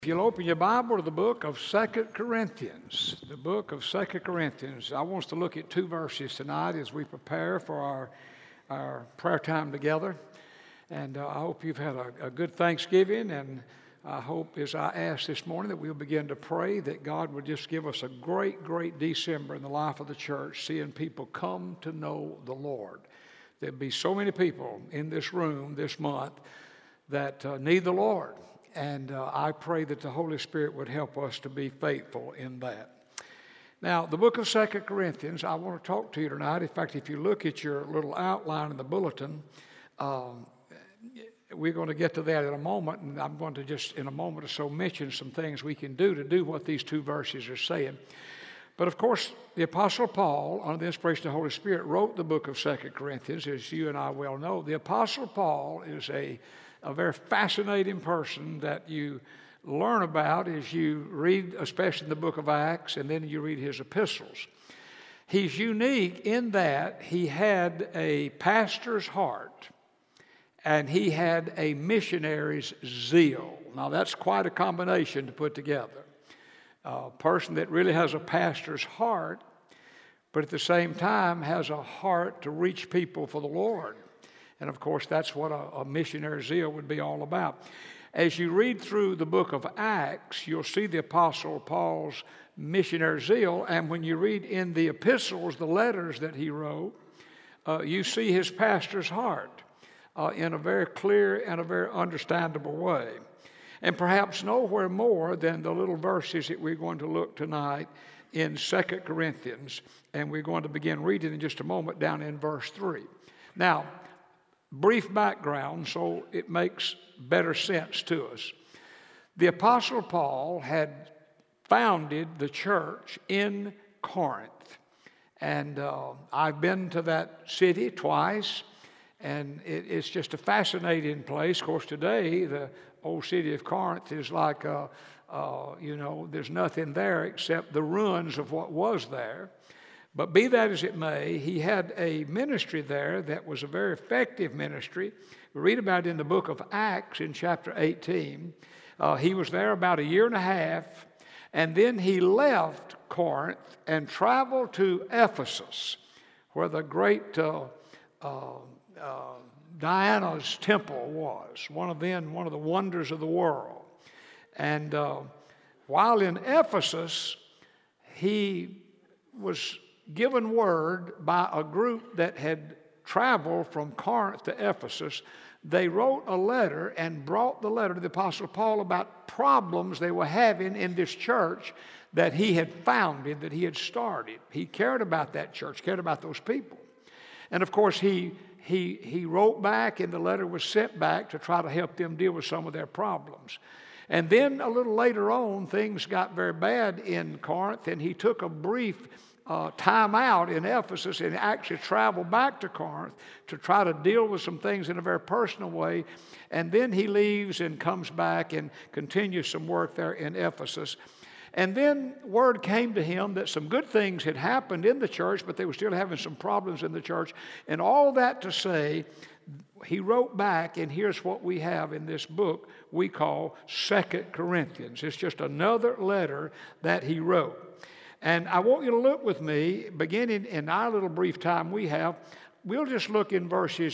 If you'll open your Bible to the book of 2 Corinthians, the book of 2 Corinthians, I want us to look at two verses tonight as we prepare for our prayer time together. And I hope you've had a good Thanksgiving, and I hope, as I asked this morning, that we'll begin to pray that God would just give us a great, great December in the life of the church, seeing people come to know the Lord. There'll be so many people in this room this month that need the Lord. And I pray that the Holy Spirit would help us to be faithful in that. Now, the book of 2 Corinthians, I want to talk to you tonight. In fact, if you look at your little outline in the bulletin, we're going to get to that in a moment, and I'm going to just in a moment or so mention some things we can do to do what these two verses are saying. But of course, the Apostle Paul, under the inspiration of the Holy Spirit, wrote the book of 2 Corinthians, as you and I well know. The Apostle Paul is a very fascinating person that you learn about as you read, especially in the book of Acts, and then you read his epistles. He's unique in that he had a pastor's heart and he had a missionary's zeal. Now, that's quite a combination to put together. A person that really has a pastor's heart, but at the same time has a heart to reach people for the Lord. And of course, that's what a missionary zeal would be all about. As you read through the book of Acts, you'll see the Apostle Paul's missionary zeal. And when you read in the epistles, the letters that he wrote, you see his pastor's heart in a very clear and a very understandable way. And perhaps nowhere more than the little verses that we're going to look tonight in 2 Corinthians. And we're going to begin reading in just a moment down in verse 3. Now, brief background so it makes better sense to us. The Apostle Paul had founded the church in Corinth. And I've been to that city twice, and it's just a fascinating place. Of course, today, the old city of Corinth is like, there's nothing there except the ruins of what was there. But be that as it may, he had a ministry there that was a very effective ministry. We read about it in the book of Acts in chapter 18. He was there about a year and a half, and then he left Corinth and traveled to Ephesus, where the great Diana's temple was, one of the wonders of the world. And while in Ephesus, he was given word by a group that had traveled from Corinth to Ephesus. They wrote a letter and brought the letter to the Apostle Paul about problems they were having in this church that he had founded, that he had started. He cared about that church, cared about those people. And of course, he wrote back, and the letter was sent back to try to help them deal with some of their problems. And then a little later on, things got very bad in Corinth, and he took a brief time out in Ephesus and actually traveled back to Corinth to try to deal with some things in a very personal way. And then he leaves and comes back and continues some work there in Ephesus. And then word came to him that some good things had happened in the church, but they were still having some problems in the church. And all that to say, he wrote back, and here's what we have in this book we call 2 Corinthians. It's just another letter that he wrote. And I want you to look with me, beginning in our little brief time we have. We'll just look in verses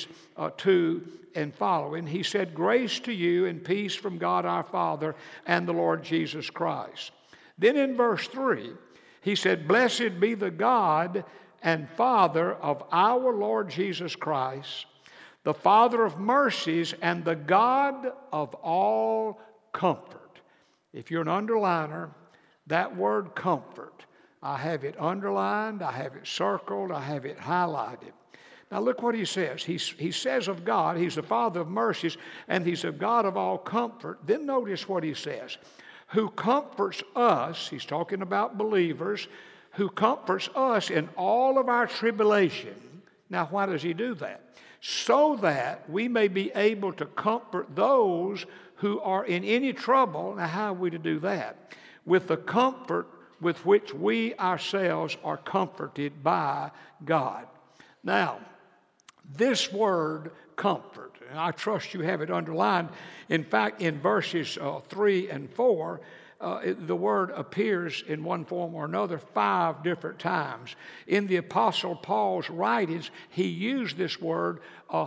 2 and following. He said, "Grace to you and peace from God our Father and the Lord Jesus Christ." Then in verse 3, he said, "Blessed be the God and Father of our Lord Jesus Christ, the Father of mercies and the God of all comfort." If you're an underliner, that word comfort, I have it underlined, I have it circled, I have it highlighted. Now look what he says. He says of God, he's the Father of mercies, and he's the God of all comfort. Then notice what he says. Who comforts us, he's talking about believers, who comforts us in all of our tribulation. Now why does he do that? So that we may be able to comfort those who are in any trouble. Now how are we to do that? With the comfort with which we ourselves are comforted by God. Now, this word comfort. And I trust you have it underlined. In fact, in verses 3 and 4, the word appears in one form or another 5 different times. In the Apostle Paul's writings, he used this word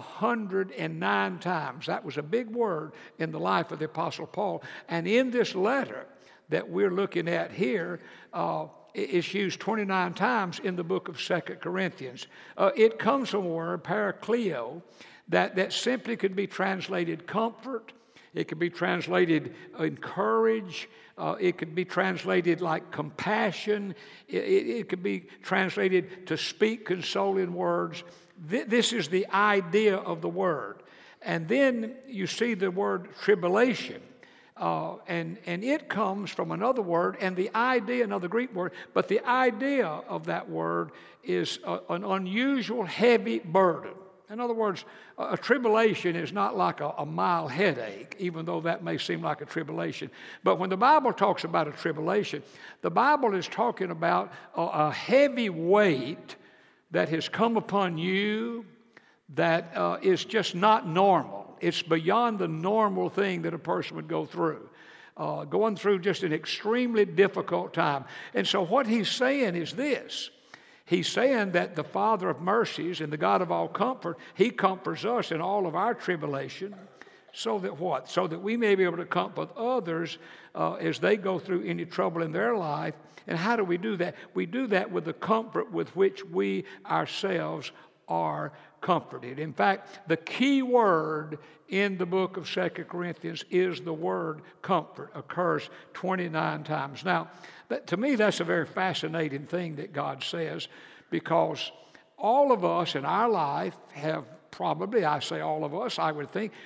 109 times. That was a big word in the life of the Apostle Paul. And in this letter that we're looking at here, it's used 29 times in the book of 2 Corinthians. It comes from a word, parakleo, that simply could be translated comfort. It could be translated encourage. It could be translated like compassion. It could be translated to speak consoling words. This is the idea of the word. And then you see the word tribulation. And it comes from another word, and the idea, another Greek word, but the idea of that word is an unusual heavy burden. In other words, a tribulation is not like a mild headache, even though that may seem like a tribulation. But when the Bible talks about a tribulation, the Bible is talking about a heavy weight that has come upon you that is just not normal. It's beyond the normal thing that a person would go through. Going through just an extremely difficult time. And so what he's saying is this. He's saying that the Father of mercies and the God of all comfort, he comforts us in all of our tribulation. So that what? So that we may be able to comfort others as they go through any trouble in their life. And how do we do that? We do that with the comfort with which we ourselves are comforted. In fact, the key word in the book of 2 Corinthians is the word comfort. Occurs 29 times. Now, to me, that's a very fascinating thing that God says, because all of us in our life have probably, I say all of us, I would think,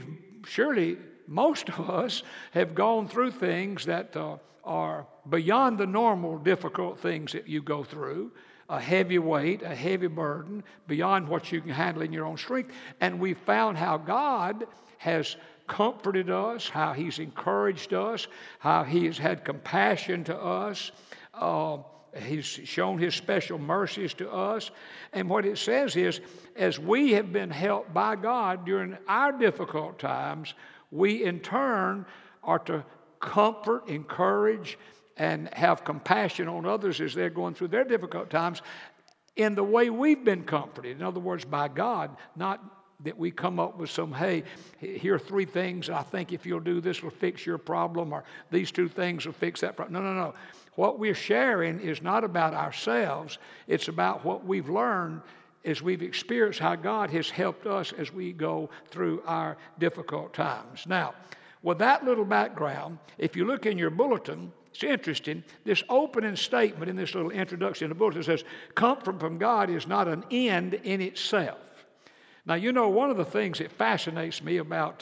most of us have gone through things that are beyond the normal difficult things that you go through. A heavy weight, a heavy burden, beyond what you can handle in your own strength. And we found how God has comforted us, how he's encouraged us, how he has had compassion to us. He's shown his special mercies to us. And what it says is, as we have been helped by God during our difficult times, we in turn are to comfort, encourage, and have compassion on others as they're going through their difficult times in the way we've been comforted. In other words, by God, not that we come up with some, hey, here are 3 things I think if you'll do this will fix your problem, or these 2 things will fix that problem. No. What we're sharing is not about ourselves. It's about what we've learned as we've experienced how God has helped us as we go through our difficult times. Now, with that little background, if you look in your bulletin, it's interesting, this opening statement in this little introduction in the bulletin says, comfort from God is not an end in itself. Now, you know, one of the things that fascinates me about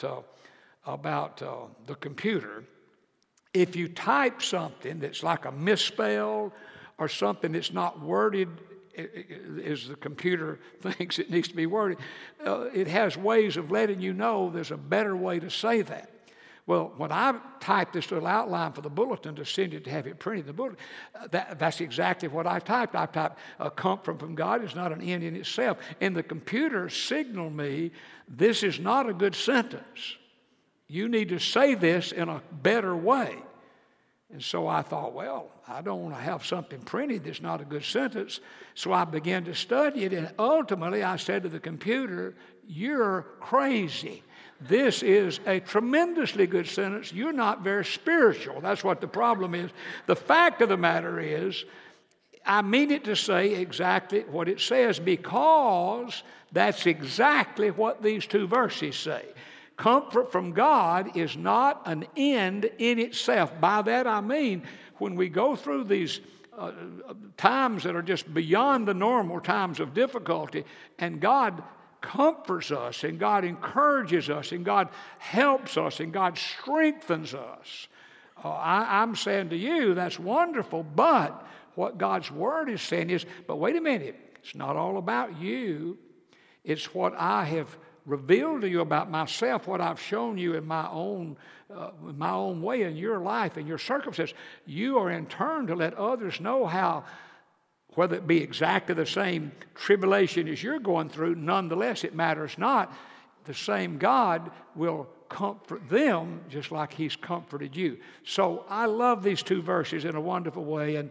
the computer, if you type something that's like a misspell or something that's not worded as the computer thinks it needs to be worded, it has ways of letting you know there's a better way to say that. Well, when I typed this little outline for the bulletin to send it to have it printed in the bulletin, that's exactly what I typed. I typed, comfort from God is not an end in itself. And the computer signaled me, this is not a good sentence. You need to say this in a better way. And so I thought, well, I don't want to have something printed that's not a good sentence. So I began to study it, and ultimately I said to the computer, you're crazy. This is a tremendously good sentence. You're not very spiritual. That's what the problem is. The fact of the matter is, I mean it to say exactly what it says, because that's exactly what these 2 verses say. Comfort from God is not an end in itself. By that I mean, when we go through these times that are just beyond the normal times of difficulty, and God comforts us, and God encourages us, and God helps us, and God strengthens us. I'm saying to you, that's wonderful, but what God's Word is saying is, but wait a minute, it's not all about you. It's what I have revealed to you about myself, what I've shown you in my own way in your life and your circumstances. You are in turn to let others know how, whether it be exactly the same tribulation as you're going through, nonetheless, it matters not. the same God will comfort them just like He's comforted you. So I love these two verses in a wonderful way, and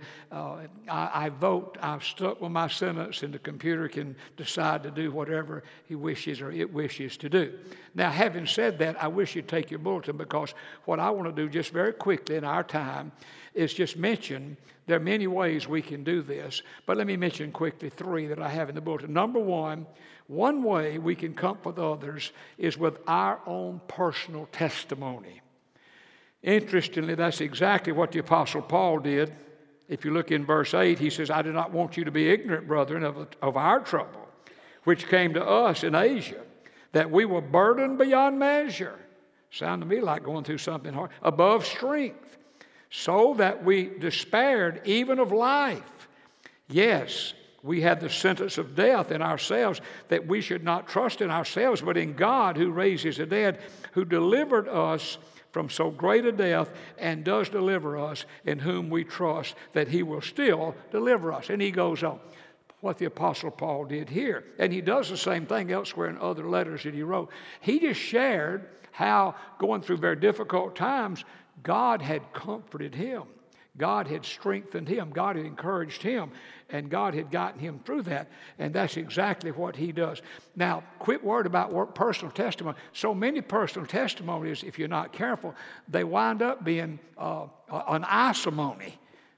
I vote. I've stuck with my sentence, and the computer can decide to do whatever he wishes or it wishes to do. Now, having said that, I wish you'd take your bulletin, because what I want to do just very quickly in our time is just mention there are many ways we can do this, but let me mention quickly 3 that I have in the bulletin. Number one way we can comfort others is with our own personal testimony. Interestingly, that's exactly what the Apostle Paul did. If you look in verse 8, he says, I do not want you to be ignorant, brethren, of our trouble, which came to us in Asia, that we were burdened beyond measure. Sound to me like going through something hard. Above strength, so that we despaired even of life. Yes, we had the sentence of death in ourselves, that we should not trust in ourselves, but in God who raises the dead, who delivered us from so great a death and does deliver us, in whom we trust that He will still deliver us. And he goes on. What the Apostle Paul did here. And he does the same thing elsewhere in other letters that he wrote. He just shared how, going through very difficult times, God had comforted him. God had strengthened him. God had encouraged him. And God had gotten him through that. And that's exactly what he does. Now, quick word about personal testimony. So many personal testimonies, if you're not careful, they wind up being an isimony.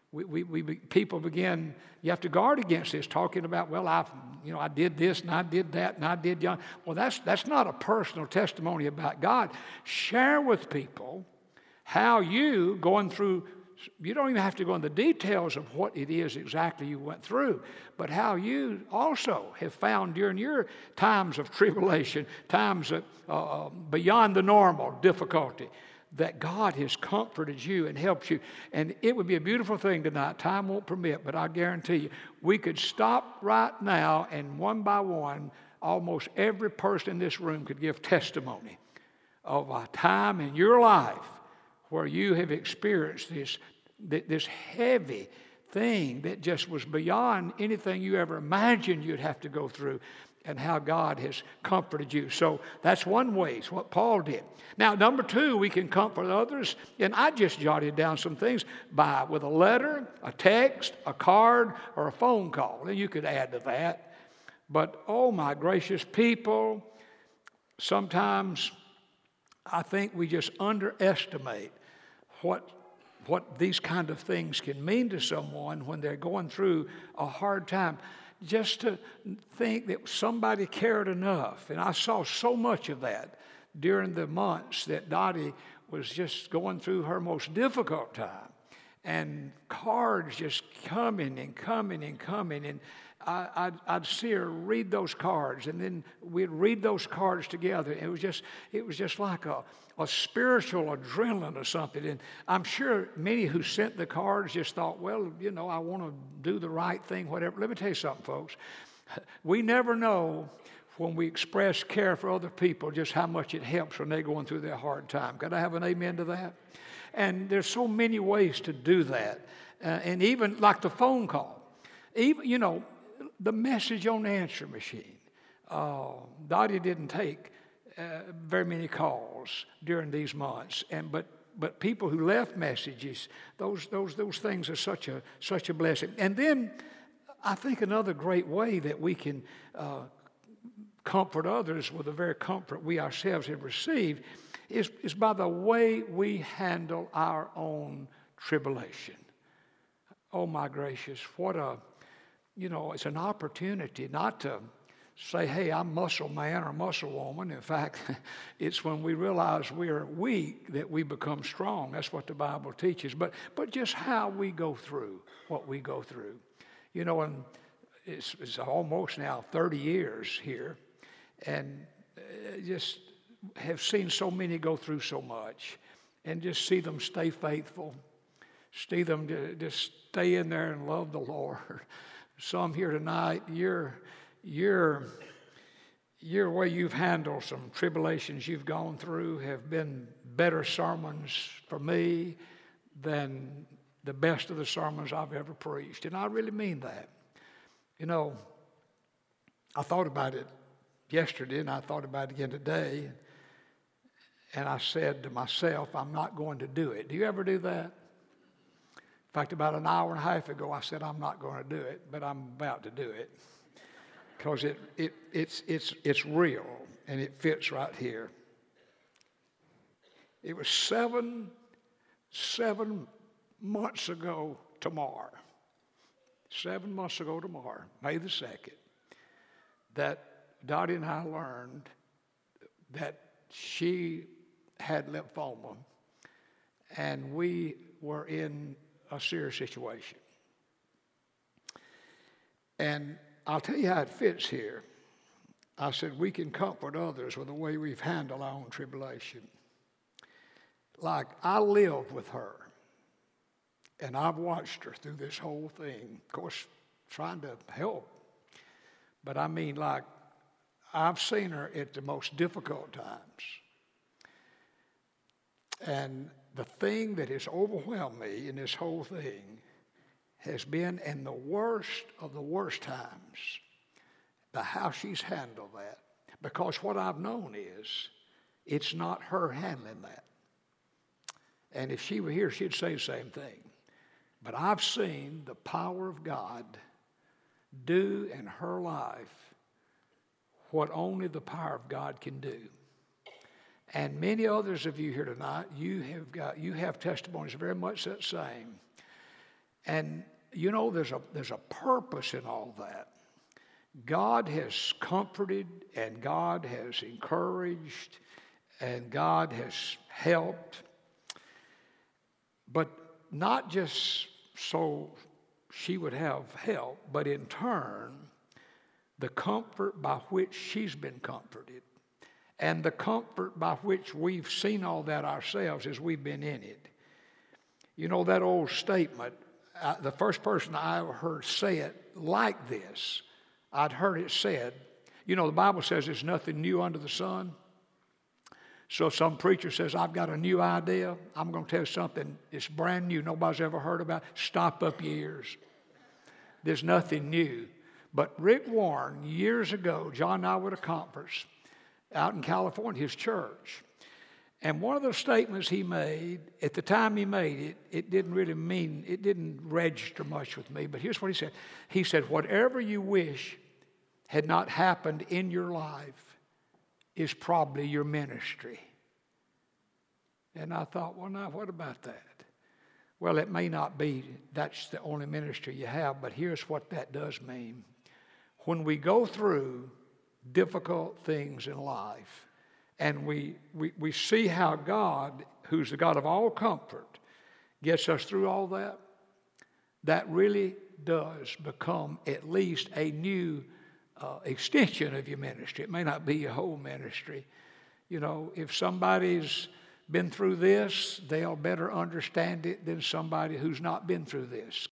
People begin, you have to guard against this, talking about, well, I did this and I did that and I did young. Well, that's not a personal testimony about God. Share with people how you going through. You don't even have to go into the details of what it is exactly you went through, but how you also have found during your times of tribulation, times of beyond the normal difficulty, that God has comforted you and helped you. And it would be a beautiful thing tonight. Time won't permit, but I guarantee you, we could stop right now, and one by one, almost every person in this room could give testimony of a time in your life where you have experienced this heavy thing that just was beyond anything you ever imagined you'd have to go through, and how God has comforted you. So that's one way, it's what Paul did. Now, number 2, we can comfort others, and I just jotted down some things with a letter, a text, a card, or a phone call. And you could add to that. But, oh my gracious people, sometimes I think we just underestimate what these kind of things can mean to someone when they're going through a hard time. Just to think that somebody cared enough. And I saw so much of that during the months that Dottie was just going through her most difficult time. And cards just coming and coming and coming. And I'd see her read those cards, and then we'd read those cards together. It was just like a spiritual adrenaline or something. And I'm sure many who sent the cards just thought, well, I want to do the right thing, whatever. Let me tell you something, folks. We never know when we express care for other people just how much it helps when they're going through their hard time. Could I have an amen to that? And there's so many ways to do that. And even like the phone call. Even, the message on the answer machine. Dottie didn't take very many calls during these months, but people who left messages, those things are such a blessing. And then I think another great way that we can comfort others with the very comfort we ourselves have received is by the way we handle our own tribulation. Oh my gracious, it's an opportunity not to say, hey, I'm muscle man or muscle woman. In fact, it's when we realize we are weak that we become strong. That's what the Bible teaches. But just how we go through what we go through. And it's almost now 30 years here, and just have seen so many go through so much, and just see them stay faithful, see them just stay in there and love the Lord. Some here tonight, your way you've handled some tribulations you've gone through have been better sermons for me than the best of the sermons I've ever preached. And I really mean that. I thought about it yesterday, and I thought about it again today, and I said to myself, I'm not going to do it. Do you ever do that? In fact, about an hour and a half ago, I said, I'm not going to do it, but I'm about to do it. Because it's real, and it fits right here. It was seven months ago tomorrow. 7 months ago tomorrow, May the 2nd, that Dottie and I learned that she had lymphoma, and we were in a serious situation. And I'll tell you how it fits here. I said we can comfort others with the way we've handled our own tribulation. Like, I live with her, and I've watched her through this whole thing, of course, trying to help. But I mean, like, I've seen her at the most difficult times. And the thing that has overwhelmed me in this whole thing has been, in the worst of the worst times, how she's handled that. Because what I've known is, it's not her handling that. And if she were here, she'd say the same thing. But I've seen the power of God do in her life what only the power of God can do. And many others of you here tonight, you have testimonies very much that same. And you know, there's a purpose in all that. God has comforted, and God has encouraged, and God has helped. But not just so she would have help, but in turn, the comfort by which she's been comforted, and the comfort by which we've seen all that ourselves as we've been in it. You know that old statement, the first person I ever heard say it like this, I'd heard it said, you know, the Bible says there's nothing new under the sun. So some preacher says, I've got a new idea. I'm going to tell you something that's brand new, nobody's ever heard about. Stop up your ears. There's nothing new. But Rick Warren, years ago, John and I were at a conference out in California, his church. And one of the statements he made, at the time he made it, it didn't register much with me, but here's what he said. He said, whatever you wish had not happened in your life is probably your ministry. And I thought, well, now, what about that? Well, it may not be that's the only ministry you have, but here's what that does mean. When we go through difficult things in life, and we see how God, who's the God of all comfort, gets us through all that, that really does become at least a new extension of your ministry. It may not be your whole ministry. You know, if somebody's been through this, they'll better understand it than somebody who's not been through this.